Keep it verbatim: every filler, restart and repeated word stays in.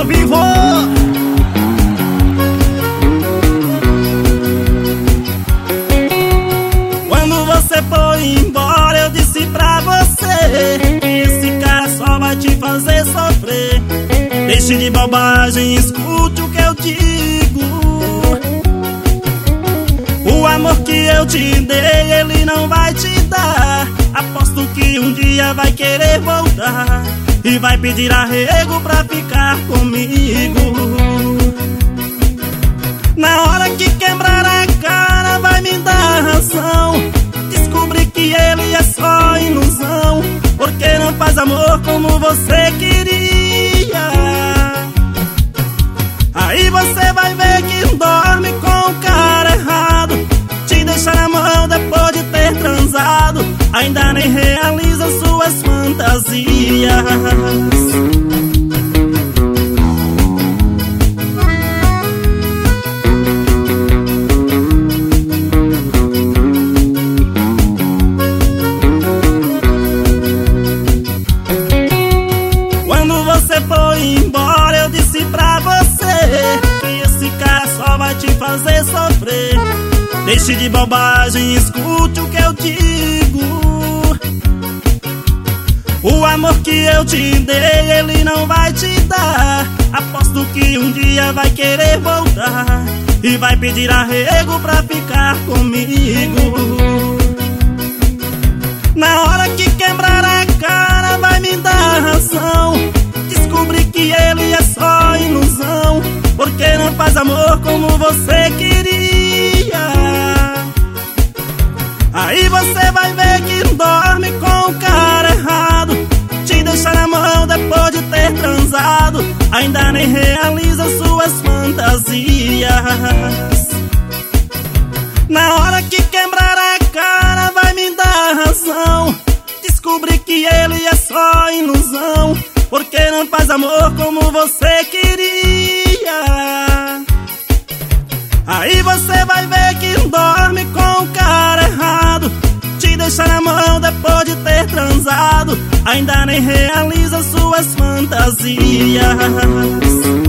ao vivo. Quando você foi embora, eu disse pra você que esse cara só vai te fazer sofrer. Deixe de bobagem, escute o que eu digo. O amor que eu te dei, ele não vai te dar. Aposto que um dia vai querer voltar e vai pedir arrego pra ficar comigo. Na hora que quebrar a cara vai me dar razão. Descobri que ele é só ilusão, porque não faz amor como você queria. Aí você vai ver que dorme com o cara errado, te deixa na mão depois de ter transado, ainda nem realiza suas fantasias. Quando você foi embora, eu disse pra você que esse cara só vai te fazer sofrer. Deixe de bobagem, escute o que eu digo. O amor que eu te dei, ele não vai te dar. Aposto que um dia vai querer voltar e vai pedir arrego pra ficar comigo. Na hora que quebrar a cara vai me dar razão. Descobri que ele é só ilusão, porque não faz amor como você queria. Aí você vai ver que dorme com o cara errado, te deixa na mão depois de ter transado, ainda nem realiza suas fantasias. Na hora que quebrar a cara vai me dar razão. Descobri que ele é só ilusão, porque não faz amor como você queria. Aí você vai ver que dorme com o cara errado, te deixa na mão depois de ter transado, ainda nem realiza suas fantasias.